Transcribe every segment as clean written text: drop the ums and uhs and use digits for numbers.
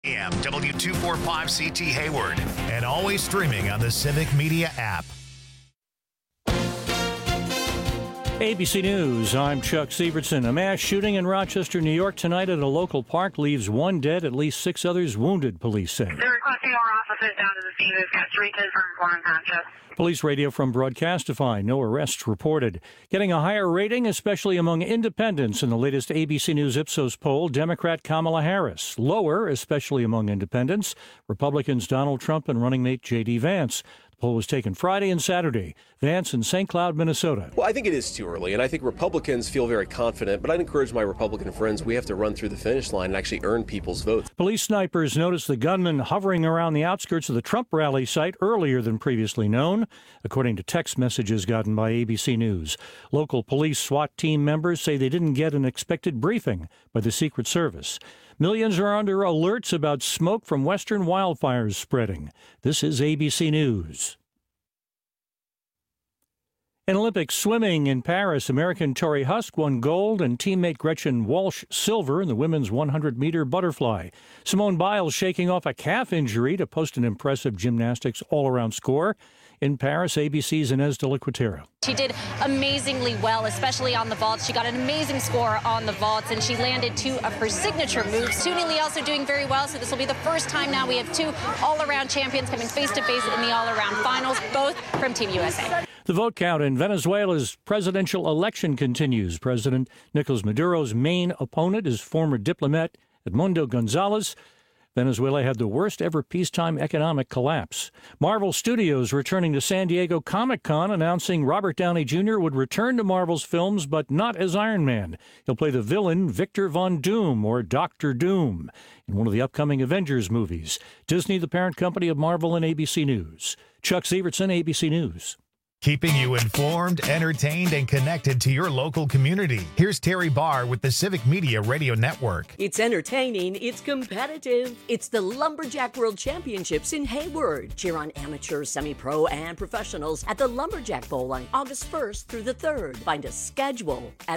AM W245CT Hayward, and always streaming on the Civic Media app. ABC News, I'm Chuck Sievertson. A mass shooting in Rochester, New York tonight at a local park leaves one dead, at least 6 others wounded, police say. They're requesting more officers down to the scene. We've got 3 confirmed foreign contracts. Police radio from Broadcastify, no arrests reported. Getting a higher rating, especially among independents in the latest ABC News Ipsos poll, Democrat Kamala Harris. Lower, especially among independents, Republicans Donald Trump and running mate J.D. Vance. The poll was taken Friday and Saturday. Vance in St. Cloud, Minnesota. Well, I think it is too early, and I think Republicans feel very confident, but I'd encourage my Republican friends, we have to run through the finish line and actually earn people's votes. Police snipers noticed the gunman hovering around the outskirts of the Trump rally site earlier than previously known, according to text messages gotten by ABC News. Local police SWAT team members say they didn't get an expected briefing by the Secret Service. Millions are under alerts about smoke from western wildfires spreading. This is ABC News. In Olympic swimming in Paris, American Tori Husk won gold and teammate Gretchen Walsh silver in the women's 100-meter butterfly. Simone Biles shaking off a calf injury to post an impressive gymnastics all-around score. In Paris, ABC's Inez de la Cuetara. She did amazingly well, especially on the vaults. She got an amazing score on the vaults, and she landed 2 of her signature moves. Suni Lee also doing very well, so this will be the first time now we have 2 all-around champions coming face-to-face in the all-around finals, both from Team USA. The vote count in Venezuela's presidential election continues. President Nicolas Maduro's main opponent is former diplomat Edmundo Gonzalez. Venezuela had the worst ever peacetime economic collapse. Marvel Studios returning to San Diego Comic-Con, announcing Robert Downey Jr. would return to Marvel's films, but not as Iron Man. He'll play the villain Victor Von Doom, or Dr. Doom, in one of the upcoming Avengers movies. Disney, the parent company of Marvel and ABC News. Chuck Sievertson, ABC News. Keeping you informed, entertained, and connected to your local community. Here's Terry Barr with the Civic Media Radio Network. It's entertaining, it's competitive. It's the Lumberjack World Championships in Hayward. Cheer on amateurs, semi-pro, and professionals at the Lumberjack Bowl on August 1st through the 3rd. Find a schedule at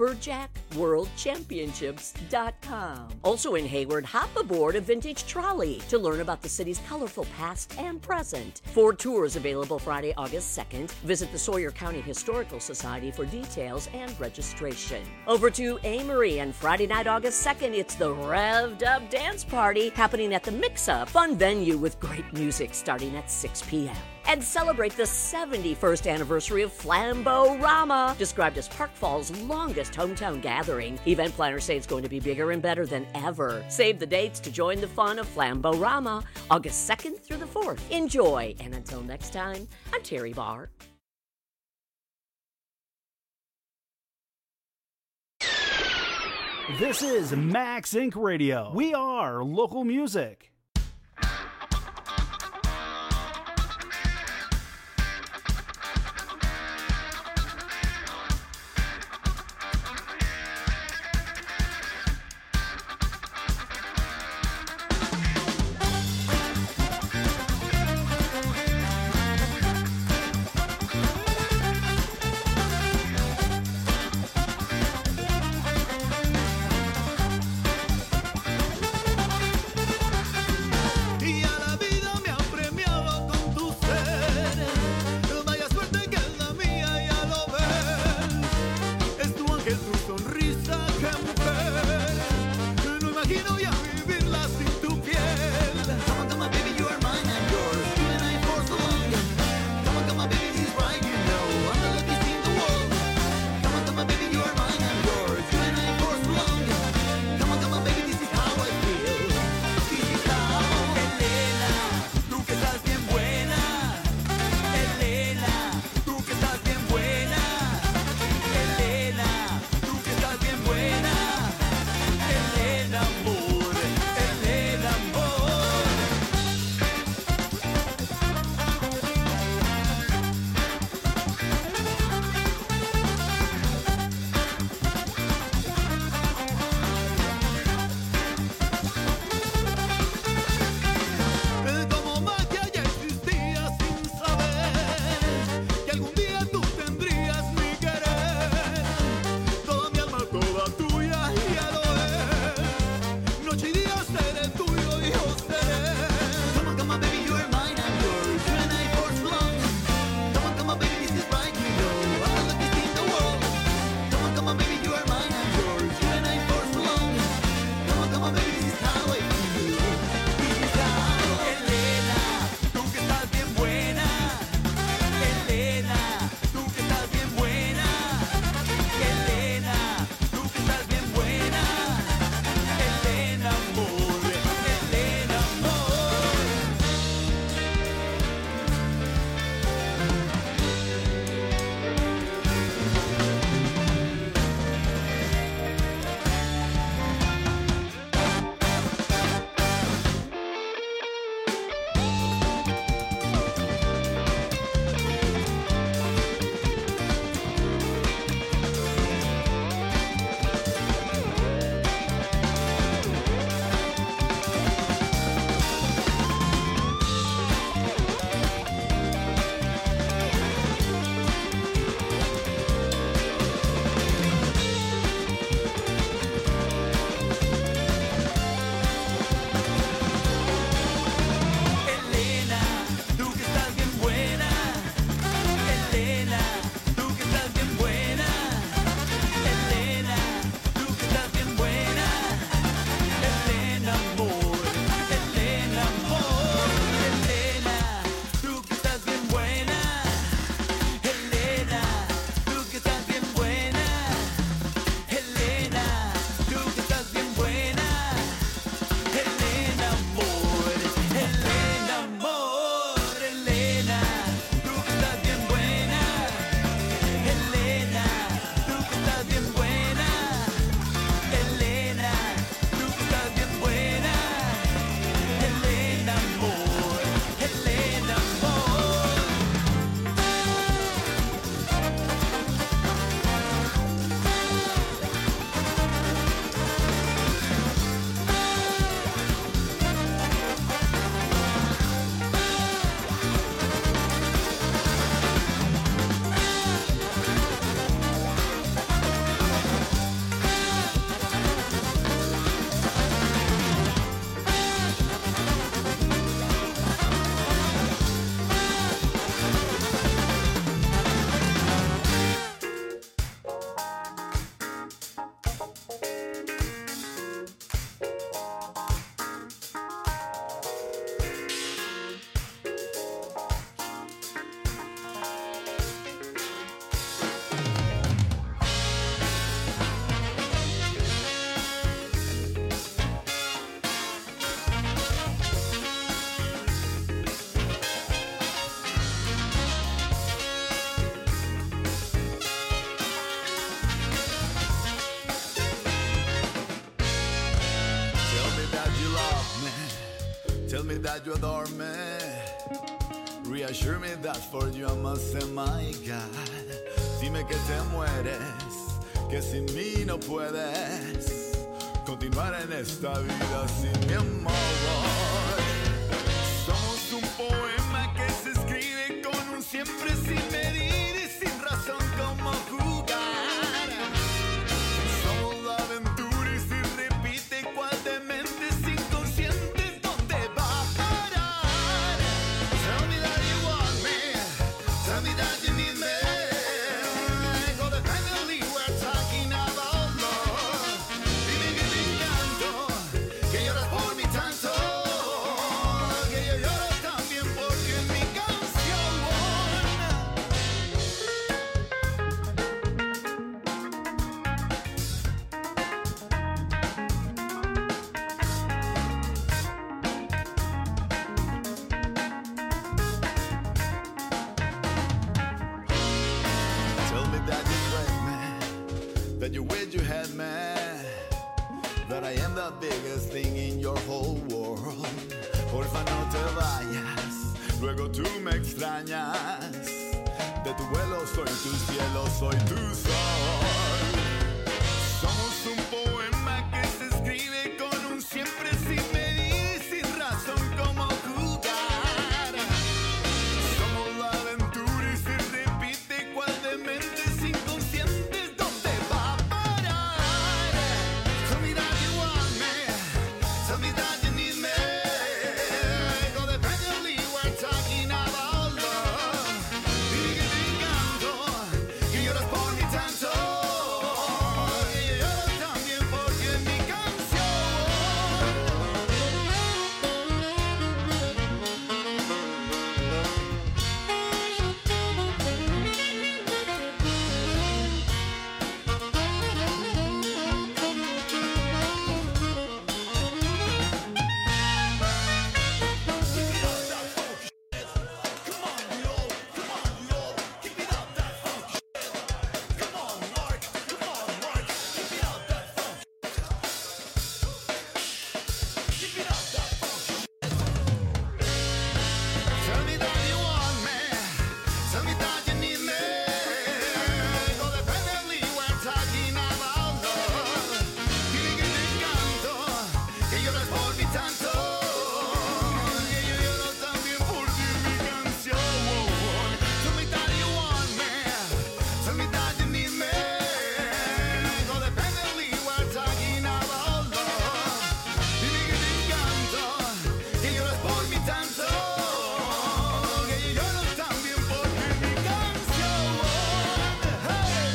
lumberjackworldchampionships.com. Also in Hayward, hop aboard a vintage trolley to learn about the city's colorful past and present. 4 tours available Friday, August 2nd. Visit the Sawyer County Historical Society for details and registration. Over to Amory, and Friday night, August 2nd, it's the Revved Up Dance Party happening at the Mix-Up, fun venue with great music starting at 6 p.m. And celebrate the 71st anniversary of Flambo-Rama, described as Park Fall's longest hometown gathering. Event planners say it's going to be bigger and better than ever. Save the dates to join the fun of Flambo-Rama, August 2nd through the 4th. Enjoy, and until next time, I'm Terry Barr. This is Max Inc. Radio. We are local music. Tell me that you adore me. Reassure me that for you I must say my God. Dime que te mueres, que sin mí no puedes continuar en esta vida sin mi amor. Somos un poema que se escribe con un siempre sin medir y sin razón como jugar. Somos la aventura y si repite cual dementes inconscientes, ¿dónde va a parar? Tell me that you want me, tell me that you need me. Codependently we're talking about love. Dime que te encanto, que lloras por mí tanto, que yo lloro también porque en mi canción. Tell me that you crave me, that you wish you had me, that I am the biggest thing in your whole world. Porfa no te vayas, luego tú me extrañas. De tu vuelo soy tu cielo, soy tu sol. Somos un poema que se escribe con un siempre sin medir, sin razón como jugar. Somos la aventura y se repite cual dementes inconscientes, ¿dónde va a parar? Tell me that you want me, tell me that you need me. Codependently we're talking about love. Dime que te encanto, que lloras por mí tanto, que yo lloro también porque en mi canción. Tell me that you want me, tell me that you need me. Codependently we're talking about love. Dime que te encanto, que lloras por mí tanto, que yo lloro también por ti en mi canción. Tell me that you want me, tell me that you need me. Codependently we're talking about love. Dime que te encanto, que lloras por mí tanto, que yo lloro también porque en mi canción. Hey.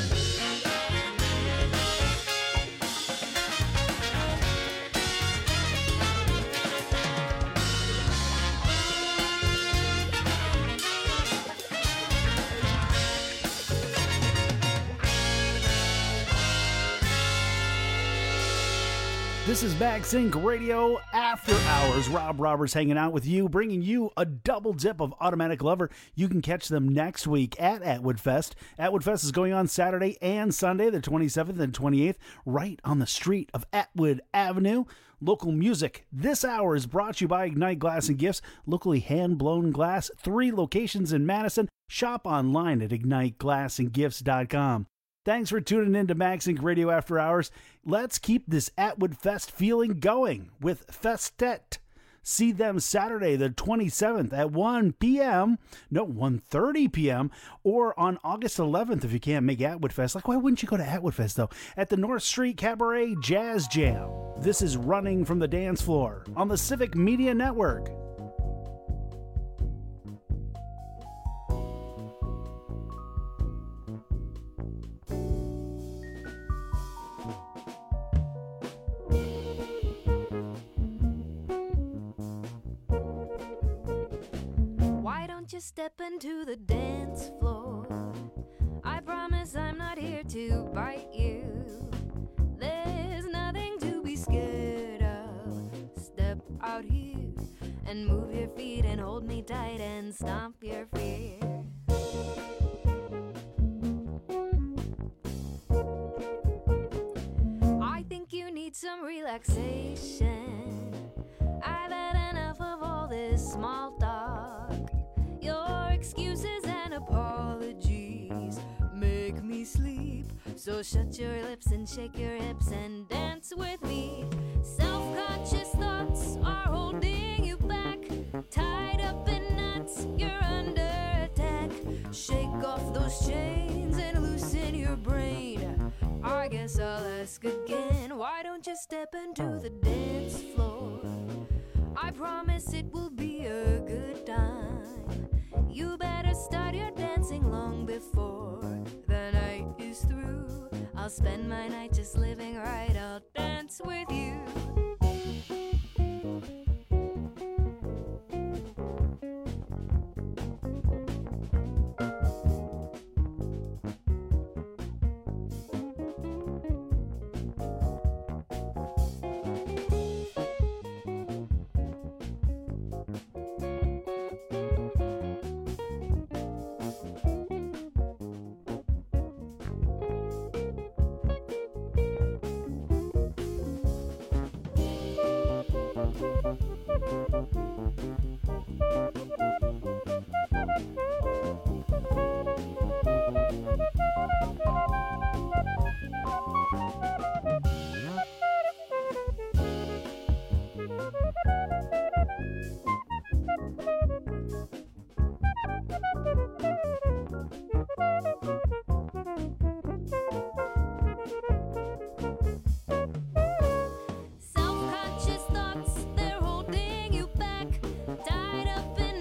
This is MagSync Radio After Hours. Rob Roberts hanging out with you, bringing you a double dip of Automatic Lover. You can catch them next week at Atwood Fest. Atwood Fest is going on Saturday and Sunday, the 27th and 28th, right on the street of Atwood Avenue. Local music this hour is brought to you by Ignite Glass and Gifts, locally hand-blown glass, 3 locations in Madison. Shop online at IgniteGlassandGifts.com. Thanks for tuning in to MagSync Radio After Hours. Let's keep this Atwood Fest feeling going with Festet. See them Saturday the 27th at 1:30 p.m. or on August 11th if you can't make Atwood Fest. Like, why wouldn't you go to Atwood Fest, though? At the North Street Cabaret Jazz Jam. This is Running from the Dance Floor on the Civic Media Network. Why don't you step into the dance floor? I promise I'm not here to bite you. There's nothing to be scared of. Step out here and move your feet and hold me tight and stomp your fear. I think you need some relaxation. I've had enough of all this small talk. Your excuses and apologies make me sleep. So shut your lips and shake your hips and dance with me. Self-conscious thoughts are holding you back. Tied up in knots, you're under attack. Shake off those chains and loosen your brain. I guess I'll ask again, why don't you step into the dance floor? I promise it will be a good time. You better start your dancing long before the night is through. I'll spend my night just living right, I'll dance with you. Self-conscious thoughts, they're holding you back. Tied up in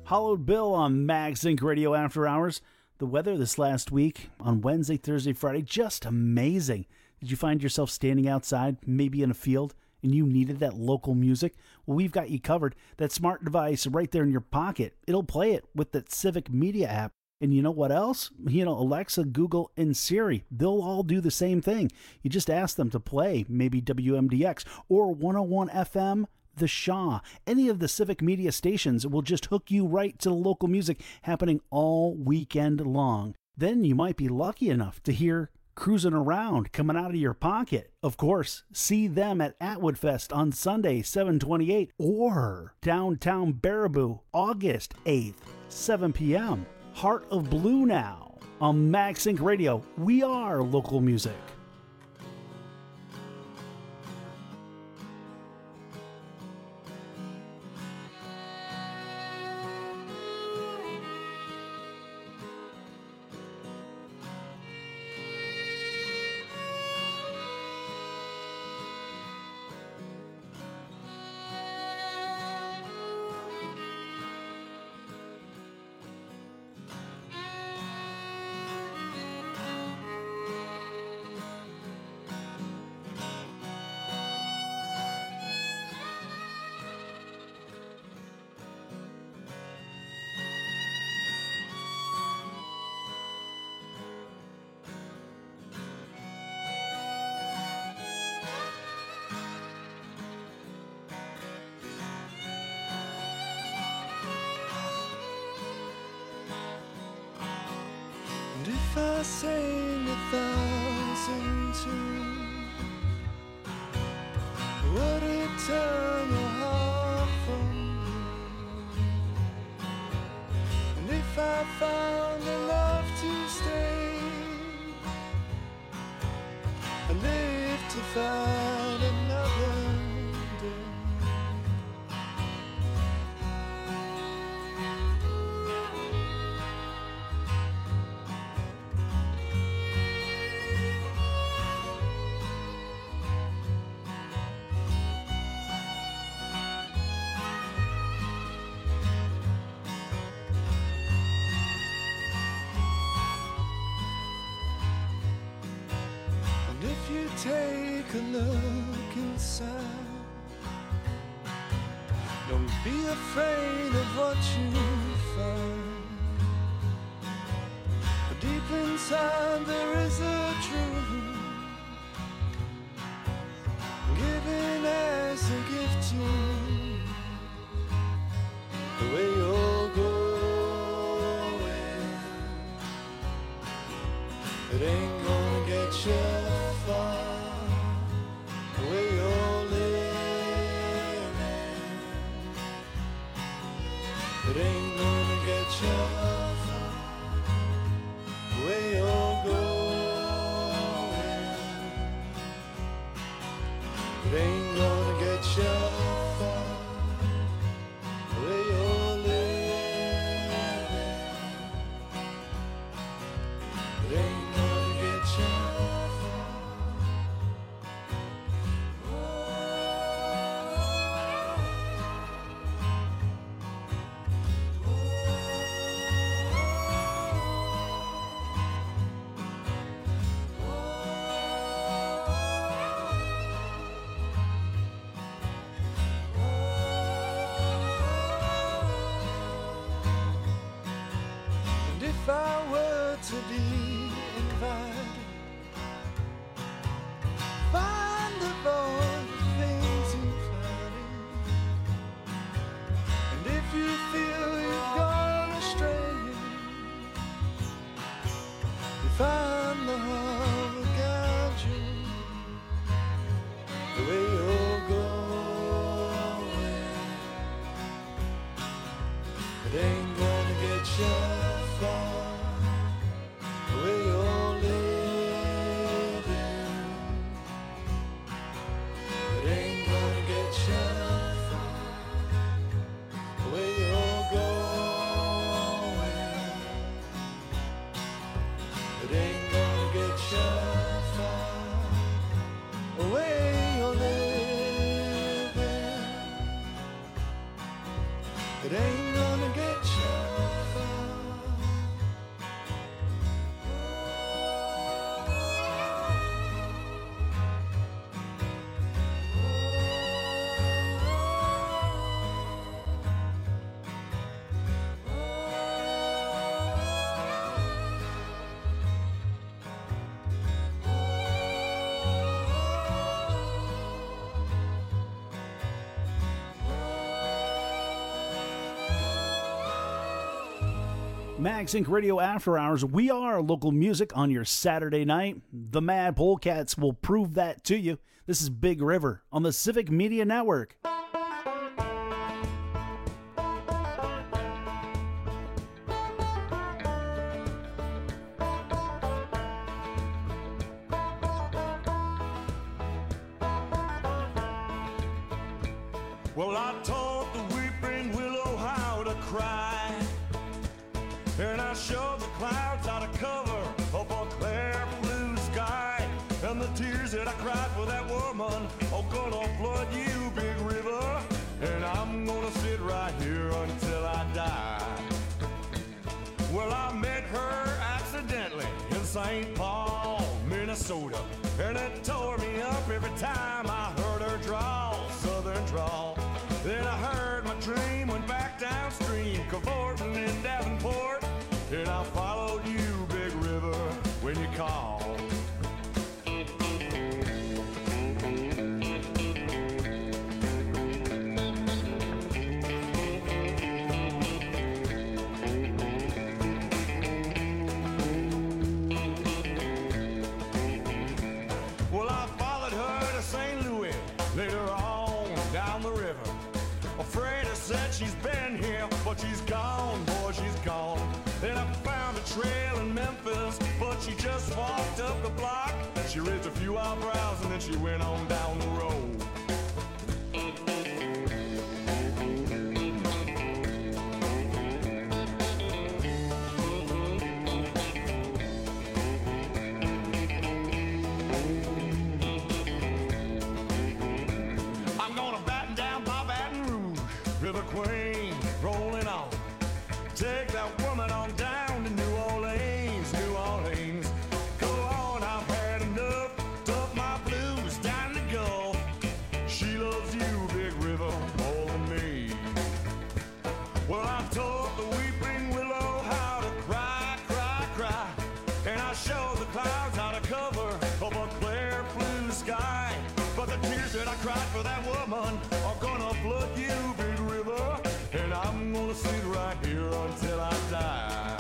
Hollowed Bill on Max Inc. Radio After Hours. The weather this last week on Wednesday, Thursday, Friday, just amazing. Did you find yourself standing outside, maybe in a field, and you needed that local music? Well, we've got you covered. That smart device right there in your pocket, it'll play it with that Civic Media app. And you know what else? Alexa, Google, and Siri, they'll all do the same thing. You just ask them to play maybe WMDX or 101 FM, The Shaw. Any of the Civic Media stations will just hook you right to the local music happening all weekend long. Then you might be lucky enough to hear Cruising Around coming out of your pocket. Of course, see them at Atwood Fest on Sunday, 7/28, or downtown Baraboo, August 8th, 7 p.m. Heart of Blue now on Max Inc. Radio. We are local music. If I sang 1,000 tunes, would it turn your heart from me? And if I found enough to stay, I live to find another day. Take a look inside. Don't be afraid of what you find. But deep inside there is a truth, given as a gift to you. The way you're going, it ain't gonna get you far. It ain't gonna get you far. Where you're going, it ain't gonna get you far. Where you're living, it ain't gonna get you far. If I were to be invited, find of all the things you've heard, and if you feel you've gone astray, you find the heart will guide you. The way you're going, it ain't gonna get you far. Where you're living, it ain't gonna get you far. Where you're going, it ain't gonna get you Max Inc. Radio After Hours. We are local music on your Saturday night. The Mad Polecats will prove that to you. This is Big River on the Civic Media Network. Well, I taught the weeping willow how to cry, and I showed the clouds how to cover up a clear blue sky. And the tears that I cried for that woman are gonna flood you, Big River. And I'm gonna sit right here until I die. Well, I met her accidentally in St. Paul, Minnesota, and it tore me up every time I heard her drawl, southern drawl. Then I heard my dream went back downstream, cavorting in Davenport, and I followed you, Big River, when you called. Well, I followed her to St. Louis, later on down the river. Afraid I said she's been here, but she's gone, boy, she's gone. Then I found a trail in Memphis, but she just walked up the block. She raised a few eyebrows and then she went on down the road. I'm gonna batten down my Baton Rouge, River Queen, rolling on. Take that woman on down to New Orleans, New Orleans. Go on, I've had enough, dump my blues down the Gulf. She loves you, Big River, more than me. Well, I taught the weeping willow how to cry, cry, cry. And I showed the clouds how to cover up a clear blue sky. But the tears that I cried for that woman are gonna flood you, Big River. And I'm gonna sit right here until I die.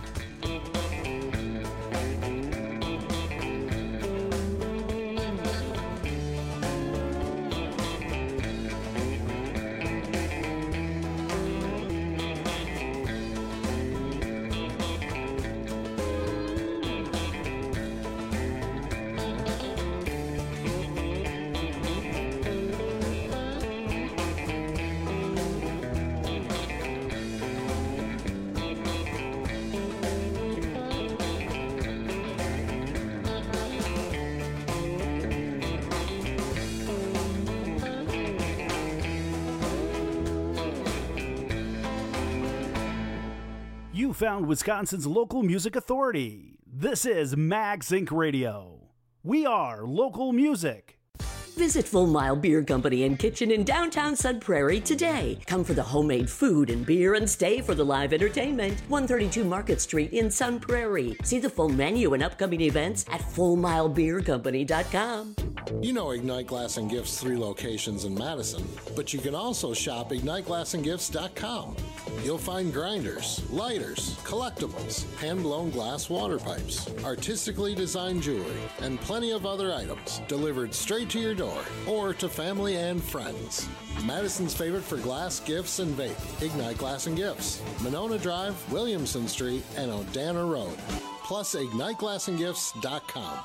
You found Wisconsin's local music authority. This is Max Inc. Radio. We are local music. Visit Full Mile Beer Company and Kitchen in downtown Sun Prairie today. Come for the homemade food and beer and stay for the live entertainment. 132 Market Street in Sun Prairie. See the full menu and upcoming events at FullMileBeerCompany.com. You know Ignite Glass and Gifts 3 locations in Madison, but you can also shop IgniteGlassandGifts.com. You'll find grinders, lighters, collectibles, hand-blown glass water pipes, artistically designed jewelry, and plenty of other items delivered straight to your door or to family and friends. Madison's favorite for glass, gifts, and vape. Ignite Glass and Gifts. Monona Drive, Williamson Street, and Odana Road. Plus IgniteGlassandGifts.com.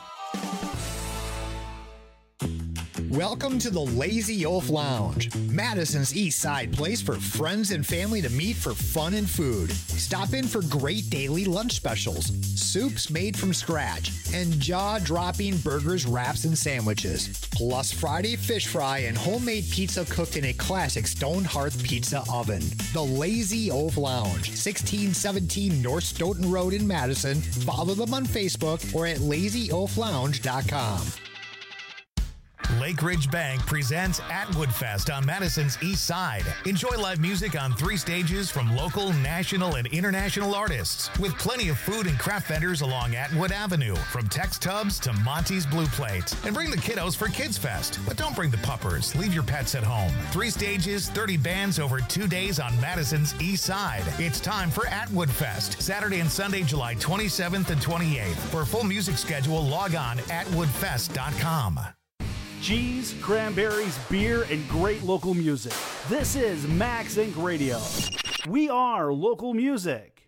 Welcome to the Lazy Oaf Lounge, Madison's East Side place for friends and family to meet for fun and food. Stop in for great daily lunch specials, soups made from scratch, and jaw-dropping burgers, wraps, and sandwiches. Plus Friday fish fry and homemade pizza cooked in a classic stone hearth pizza oven. The Lazy Oaf Lounge, 1617 North Stoughton Road in Madison. Follow them on Facebook or at LazyOafLounge.com. Lake Ridge Bank presents Atwood Fest on Madison's East Side. Enjoy live music on 3 stages from local, national, and international artists, with plenty of food and craft vendors along Atwood Avenue, from Tex Tubs to Monty's Blue Plate. And bring the kiddos for Kids Fest, but don't bring the puppers. Leave your pets at home. 3 stages, 30 bands over 2 days on Madison's East Side. It's time for Atwood Fest, Saturday and Sunday, July 27th and 28th. For a full music schedule, log on atwoodfest.com. Cheese, cranberries, beer, and great local music. This is Max Inc. Radio. We are local music.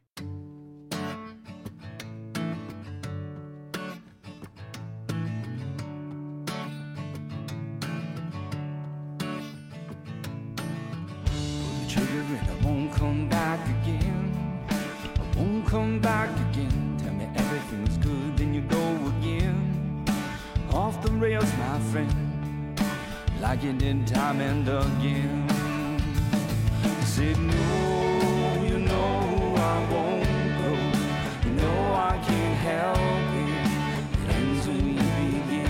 Come back again. I won't come back again. Tell me everything's good, then you go again. Off the rails, my friend, like you did time and again. I said no, you know I won't go. You know I can't help it. It ends when we begin.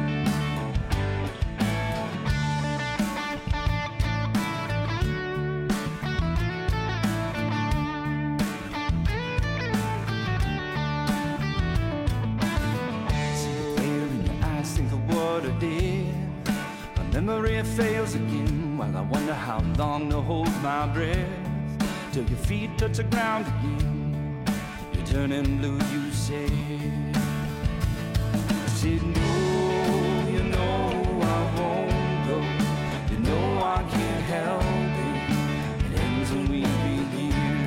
Memory fails again while I wonder how long to hold my breath till your feet touch the ground again. You're turning blue, you say. I said no, you know I won't go. You know I can't help it. It ends when we begin.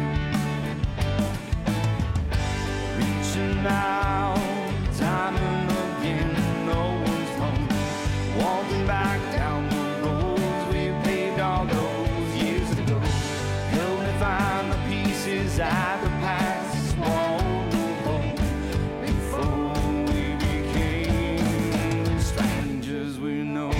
Reaching out, time and again. No one's home. Walking back down the roads we paved all those years ago. Help me find the pieces I could pass small home before we became the strangers we know.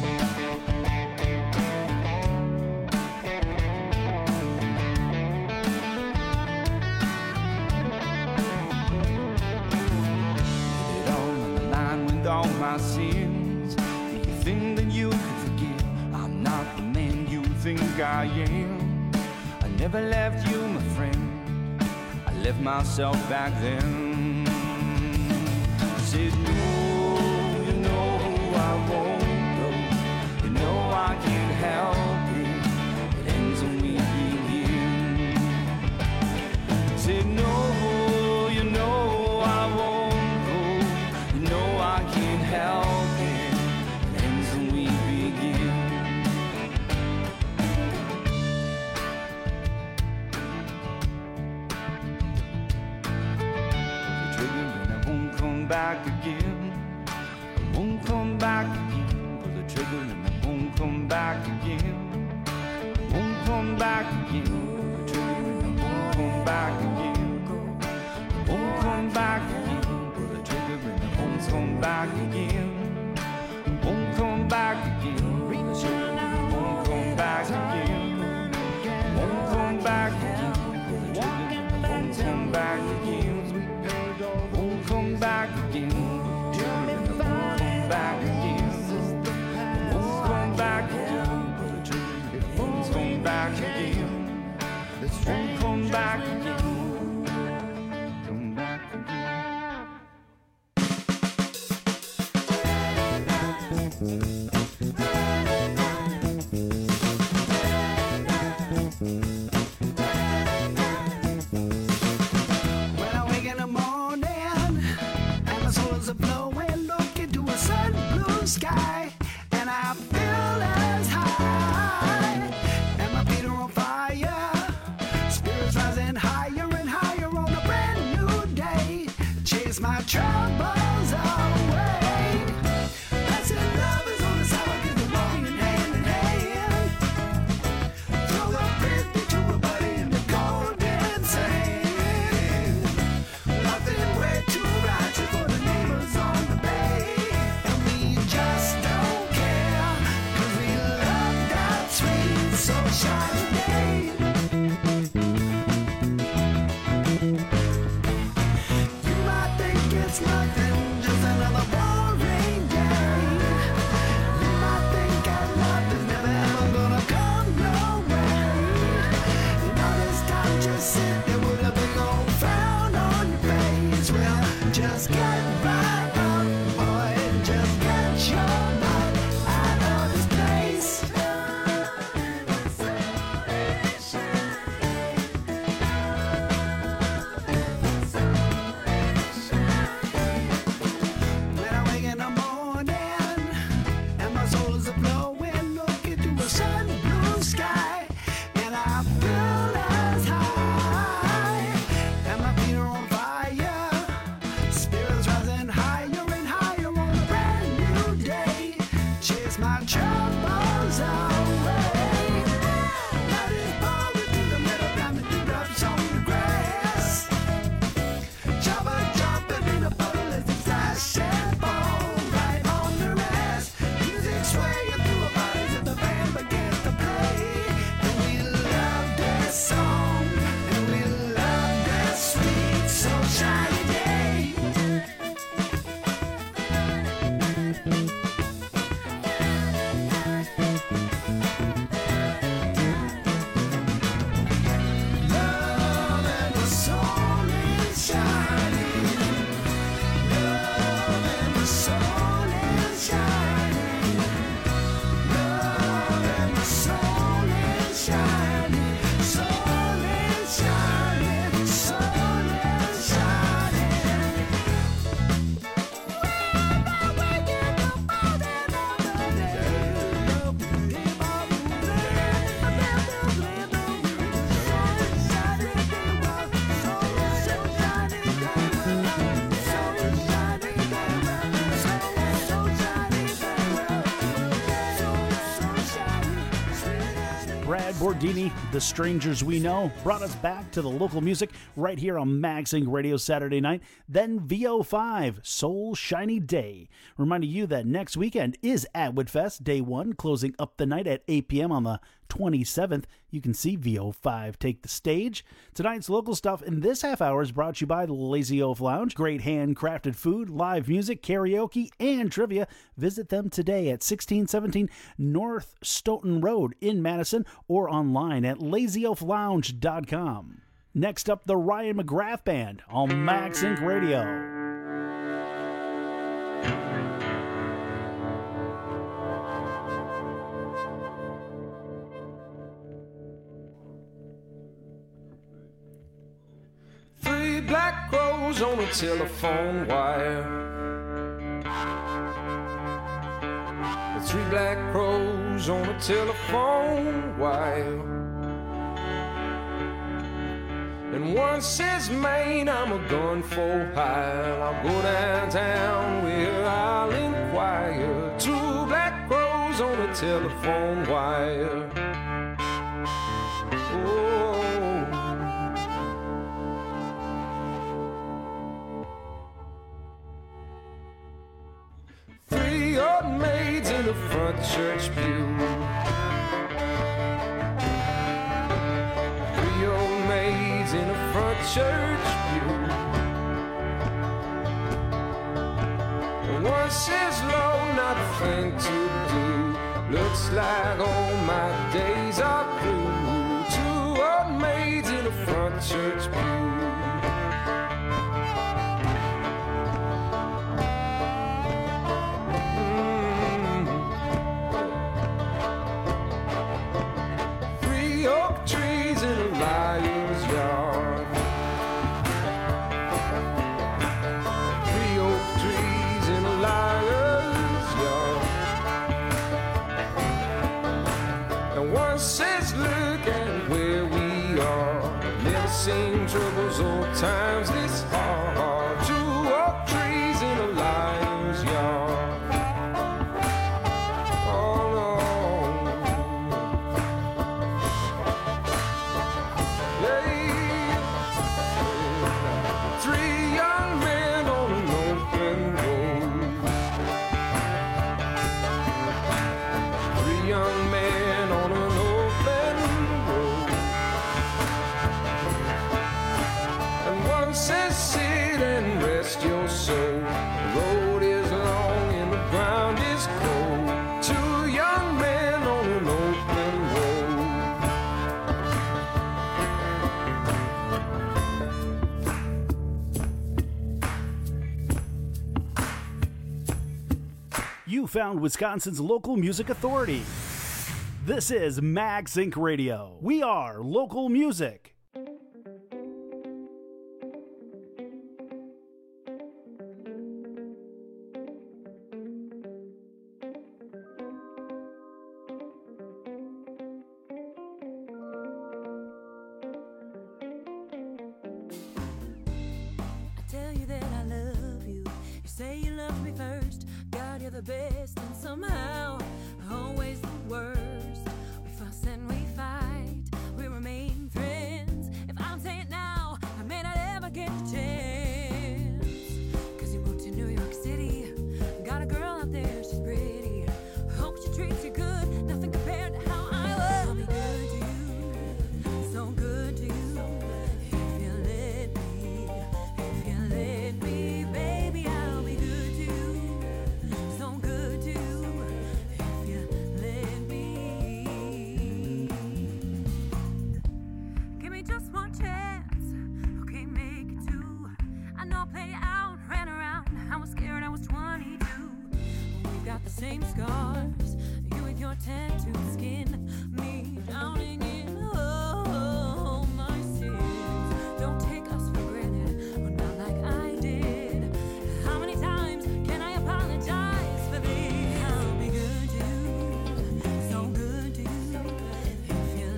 Did it all on the line with all my sins. Think that you can forgive. I'm not the man you think I am. I never left you, my friend. I left myself back then. I said no, you know I won't go. You know I can't help it. It ends when we begin. I said no, you know I won't go. You know I can't help it. Back again, I won't come back again. Pull the trigger and I won't come back again. I won't come back again. Pull the trigger and I won't come back again. I won't come back again. Pull the trigger and I won't come back again. I won't come back again. Pull the trigger and I won't come back again. I won't come back again. Pull the trigger and I won't come back again. Won't come back again. Won't come back again. Won't come back again. Won't come back again. Won't come back again. Come back When I wake in the morning and my soles are blowing, look into a sun blue sky, and I feel as high, and my feet are on fire, spirits rising higher and higher on a brand new day, chase my troubles away. Blessed love is on the side, 'cause we're walking hand in hand. Throw the frisbee to a buddy in the golden sand. Nothing way too righteous for the neighbors on the bay, and we just don't care, 'cause we love that sweet sunshine day. You might think it's nothing, just another boring day. You Bordini, The Strangers We Know, brought us back to the local music right here on MagSync Radio Saturday night. Then VO5, Soul Shiny Day. Reminding you that next weekend is Atwood Fest, day one, closing up the night at 8 p.m. on the 27th. You can see VO5 take the stage. Tonight's local stuff in this half hour is brought to you by the Lazy Oaf Lounge. Great handcrafted food, live music, karaoke, and trivia. Visit them today at 1617 North Stoughton Road in Madison or online at lazyoaflounge.com. Next up, the Ryan McGrath Band on MagSync Radio. Three black crows on a telephone wire. Three black crows on a telephone wire. And one says, Maine, I'm a gun for hire. I'll go downtown where I'll inquire. Two black crows on a telephone wire. Oh. Three old maids in the front church pew. Three old maids in the front church pew. And one says, Lord, not a thing to do. Looks like all my days are through. Two old maids in the front church pew. Seen troubles old times this hard. Two oak trees in a lion's yard. Oh no. Yeah. Three young men on an open road. Three young men on an open road. Says sit and rest your soul. The road is long and the ground is cold. Two young men on an open road. You found Wisconsin's local music authority. This is MagSync Radio. We are local music. The best and somehow always the worst. We fuss and we fight, we remain friends. If I'm saying now, I may not ever get a chance. Cause you moved to New York City, got a girl out there, she's pretty. Hope she treats you good, nothing compared to how I was. I'll be good to you, so good to you. If you let me, baby, I'll be good to you. So good to you, if you let me. Give me just one chance, okay, make it two. I know I played out, ran around, I was scared, I was 22. We've got the same scars, you with your tattooed skin, me drowning in, oh, my sins. Don't take us for granted, but not like I did. How many times can I apologize for this? I'll be good to you, so good to you. If you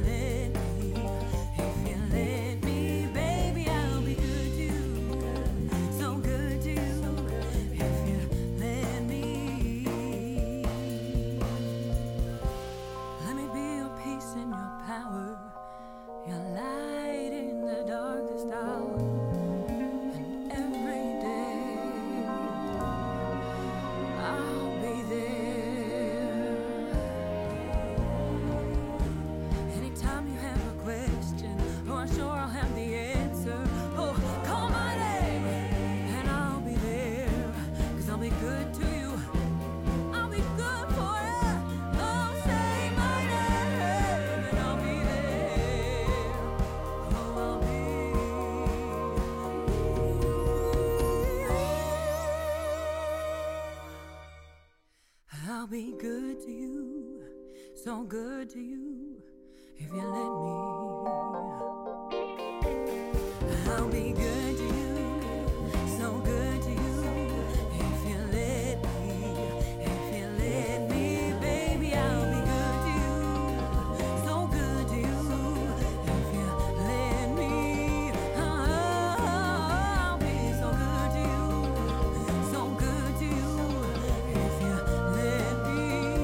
let me, baby, I'll be good to you, so good to you. If you let me good to you. I'll be good for you. Oh, say my name and I'll be there. Oh, I'll be good to you, so good to you, if you let me. I'll be good to you, so good to you, if you let me, baby. I'll be good to you, so good to you, if you let me. I'll be so good to you, so good to you, if you let me.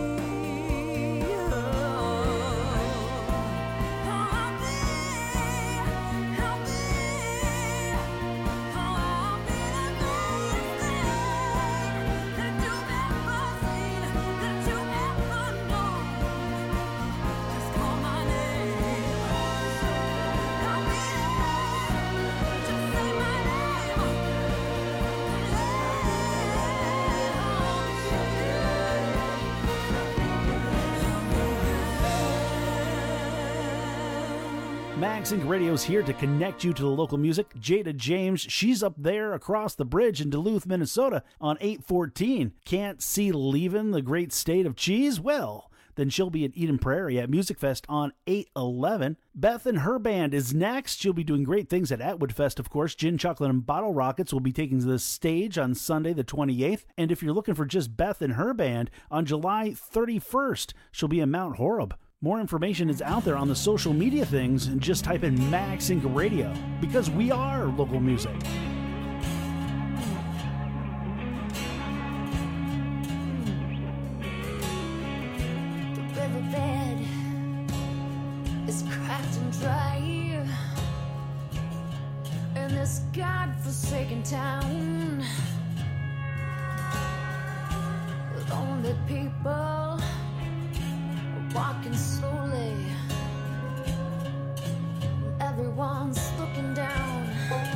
MagSync Radio's here to connect you to the local music. Jada James, she's up there across the bridge in Duluth, Minnesota on 8/14. Can't see leaving the great state of cheese? Well, then she'll be at Eden Prairie at Music Fest on 8/11. Beth and her band is next. She'll be doing great things at Atwood Fest, of course. Gin, Chocolate, and Bottle Rockets will be taking the stage on Sunday the 28th. And if you're looking for just Beth and her band, on July 31st, she'll be in Mount Horeb. More information is out there on the social media things, and just type in MagSync Radio, because we are local music. The riverbed is cracked and dry in this godforsaken town. Lonely people walking slowly, everyone's looking down.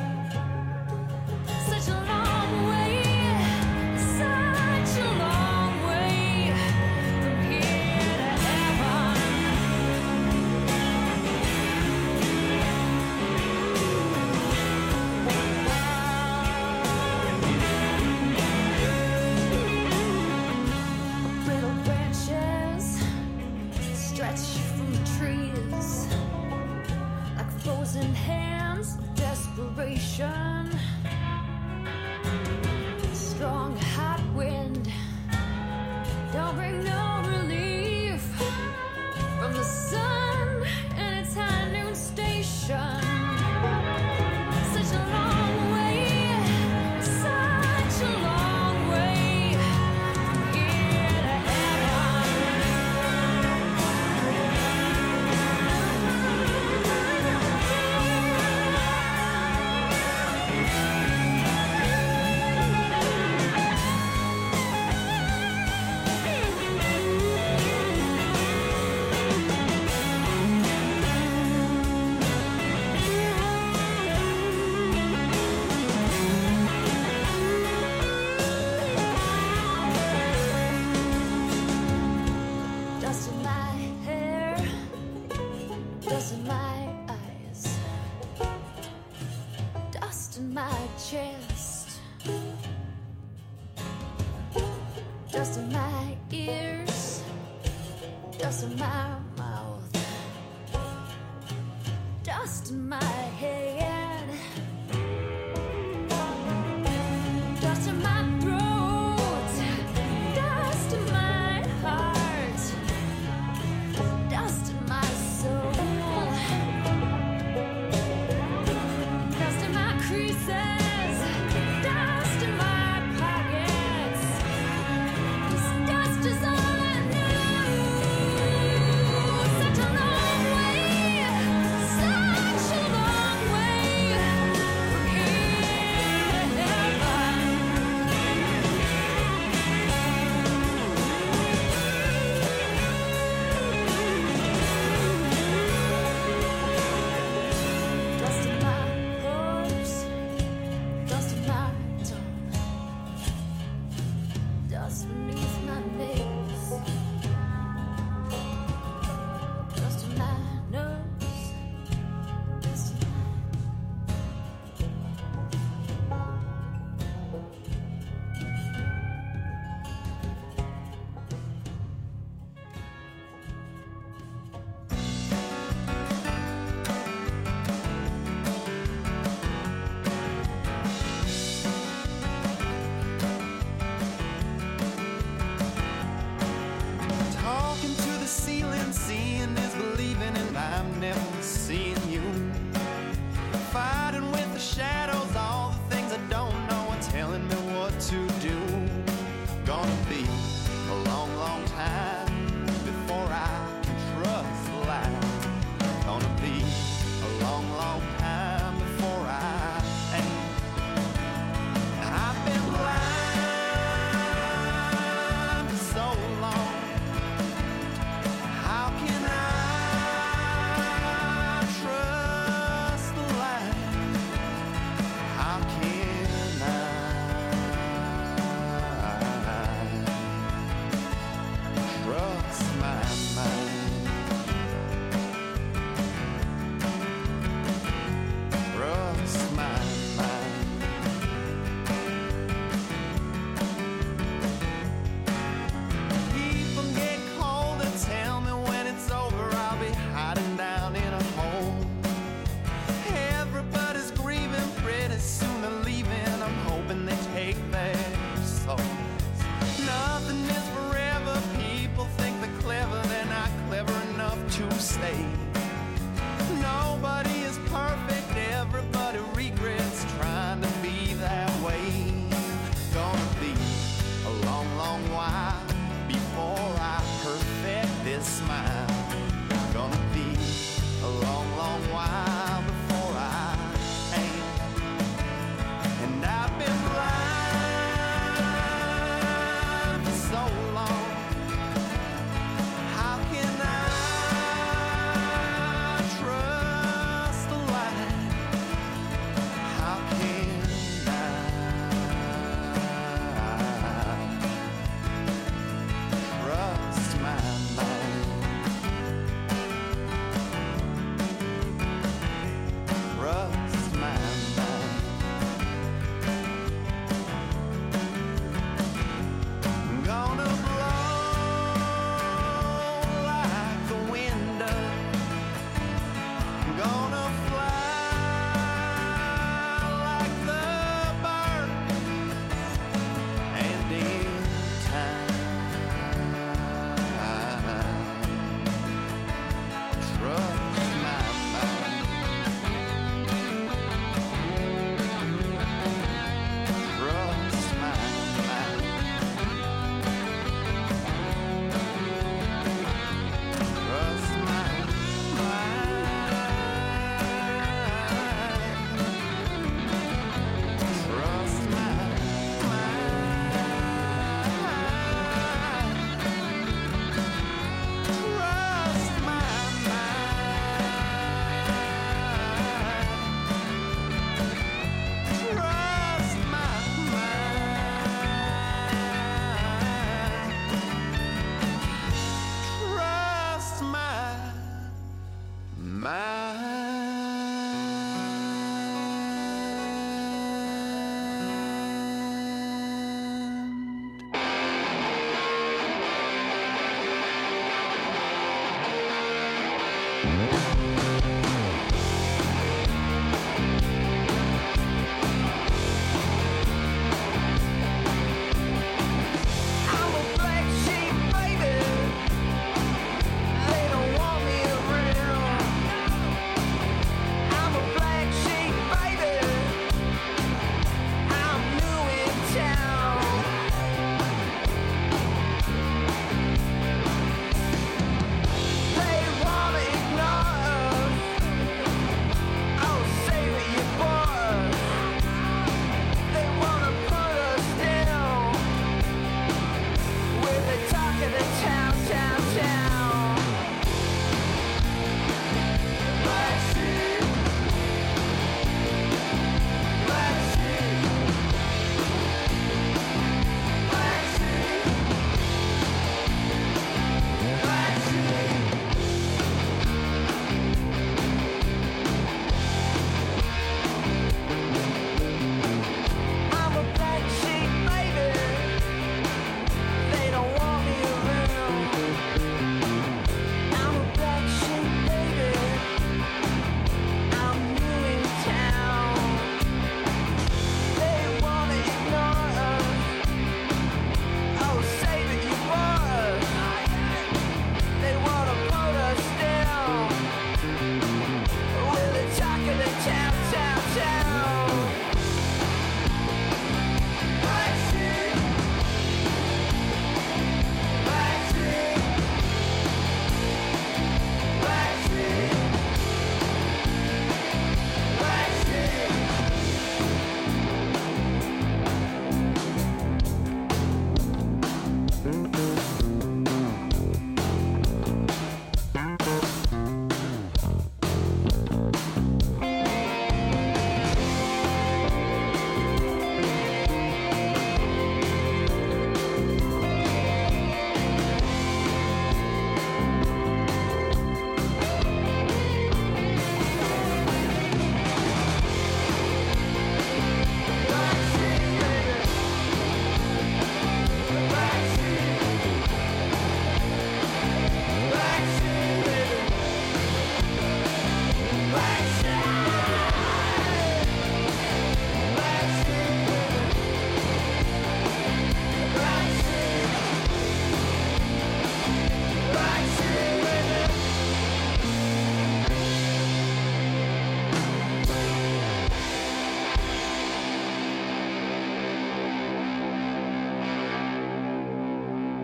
Such a long way, such a long way from here to heaven. Little branches stretch from the trees like frozen hands of desperation. Strong hot wind don't bring no relief from the sun and its high noon station. Such a long way, such a long way from here to dust in my hair, dust in my eyes, dust in my chest, dust in my ears, dust in my mouth, dust in my head, dust in my throat, dust in my heart, dust in my soul, dust in my creases, dust in my pockets. This dust is all I know. Such a long way, such a long way. Trust beneath my nails. Trust in my nose. Trust in Talking to the ceiling, seeing is believing, and I'm never seeing you. Fighting with the shadows, all the things I don't know, and telling me what to do. Gonna be a long, long time before I can trust the light. Gonna be a long, long time before I've been blind for so long. How can I trust the light? How can I trust my mind? Trust my mind. People get cold and tell me when it's over I'll be hiding down in a hole. Everybody's grieving, pretty soon they're leaving. I'm hoping they take their souls. Nothing is forever. People think they're clever, they're not clever enough to stay. Nobody is perfect, everybody regrets trying to be that way. Gonna be a long, long while before I perfect this smile. Gonna be a long, long while before I ain't. And I've been blind for so long. How can I trust the light? How can I trust my mind?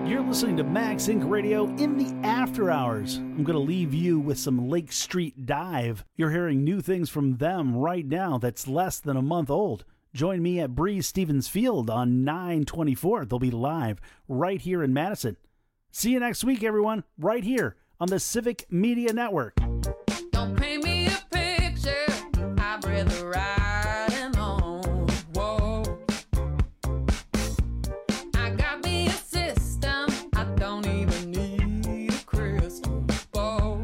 You're listening to Max Inc. Radio in the After Hours. I'm going to leave you with some Lake Street Dive. You're hearing new things from them right now that's less than a month old. Join me at Breeze Stevens Field on 9/24. They'll be live right here in Madison. See you next week, everyone, right here on the Civic Media Network. Don't paint me a picture, I'd rather ride and on. Whoa. I got me a system, I don't even need a crystal ball.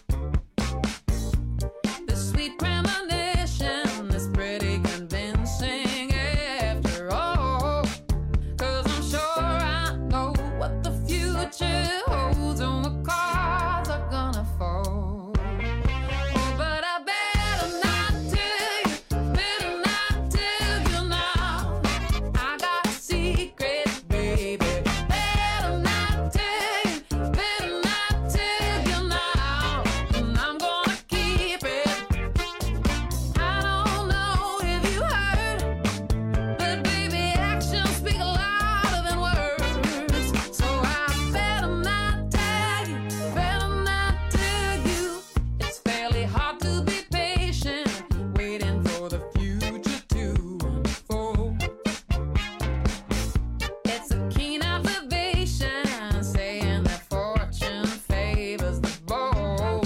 The sweet premonition is pretty convincing after all. 'Cause I'm sure I know what the future holds and what cards are gonna fall. Oh, but I better not tell you, better not tell you now. I got a secret, baby. Better not tell you now. And I'm gonna keep it. I don't know if you heard, but baby, actions speak louder than words. So I better not tell you, better not tell you. It's fairly hard to be patient, waiting for the future to unfold. It's a keen observation, saying that fortune favors the bold.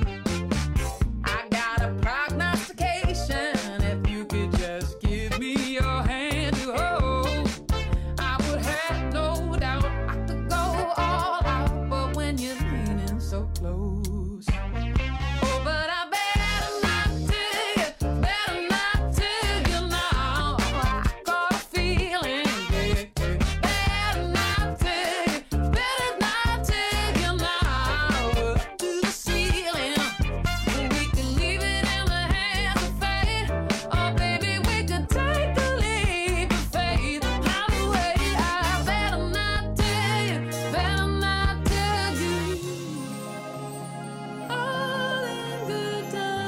I got a prognostication, if you could just give me your hand to hold. I would have no doubt I could go all out, but when you're leaning so close. Oh, but I better not tell you now. I got a feeling, yeah. Better not tell you now. Up to the ceiling, we can leave it in the hands of fate. Oh, baby, we could take a leap of faith. Either way, I better not tell you, better not tell you. All in good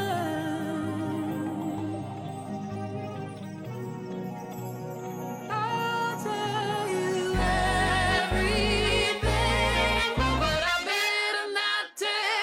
time. I'll tell you everything, but I better not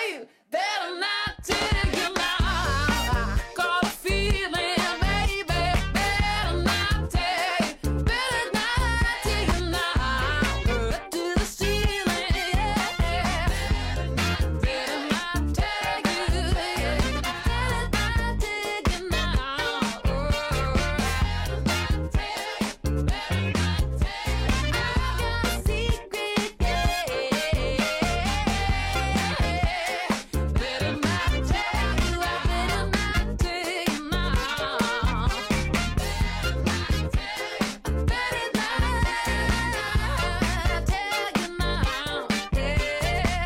tell you now. I got a feeling, baby, better not tell you now. Up to the ceiling, yeah. Better not tell you, better not tell you now. I got a secret, yeah. Better not tell you, I better not tell you now. Better not tell you now, yeah.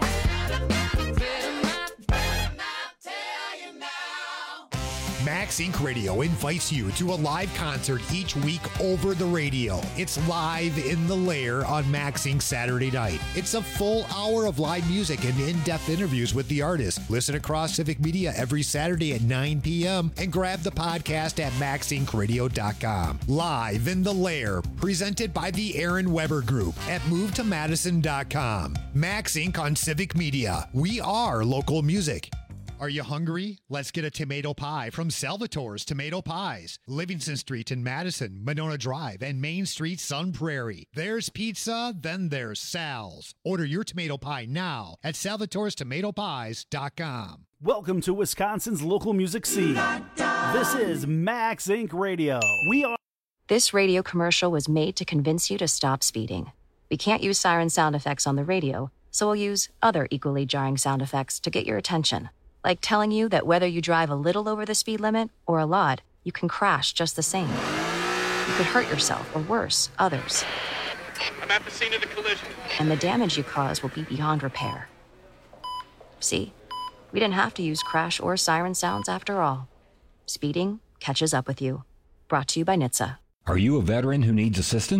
Better not tell you now. Max Inc. Radio invites you to a live concert each week over the radio. It's Live in the Lair on Max Inc. Saturday night. It's a full hour of live music and in-depth interviews with the artist. Listen across Civic Media every Saturday at 9 p.m. and grab the podcast at maxincradio.com. Live in the Lair, presented by the Aaron Weber Group at movetomadison.com. Max Inc. on Civic Media. We are local music. Are you hungry? Let's get a tomato pie from Salvatore's Tomato Pies. Livingston Street in Madison, Monona Drive, and Main Street, Sun Prairie. There's pizza, then there's Sal's. Order your tomato pie now at salvatorestomatopies.com. Welcome to Wisconsin's local music scene. This is Max Inc. Radio. We are. This radio commercial was made to convince you to stop speeding. We can't use siren sound effects on the radio, so we'll use other equally jarring sound effects to get your attention. Like telling you that whether you drive a little over the speed limit or a lot, you can crash just the same. You could hurt yourself, or worse, others. I'm at the scene of the collision. And the damage you cause will be beyond repair. See? We didn't have to use crash or siren sounds after all. Speeding catches up with you. Brought to you by NHTSA. Are you a veteran who needs assistance? Do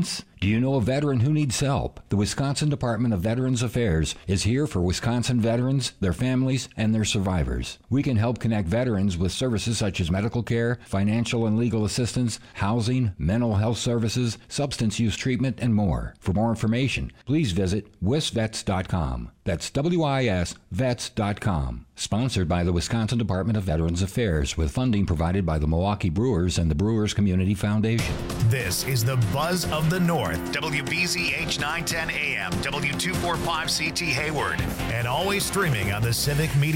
Do you know a veteran who needs help? The Wisconsin Department of Veterans Affairs is here for Wisconsin veterans, their families, and their survivors. We can help connect veterans with services such as medical care, financial and legal assistance, housing, mental health services, substance use treatment, and more. For more information, please visit wisvets.com. That's WIS vets.com. Sponsored by the Wisconsin Department of Veterans Affairs with funding provided by the Milwaukee Brewers and the Brewers Community Foundation. This is the Buzz of the North, WBZH 910 AM, W245CT Hayward, and always streaming on the Civic Media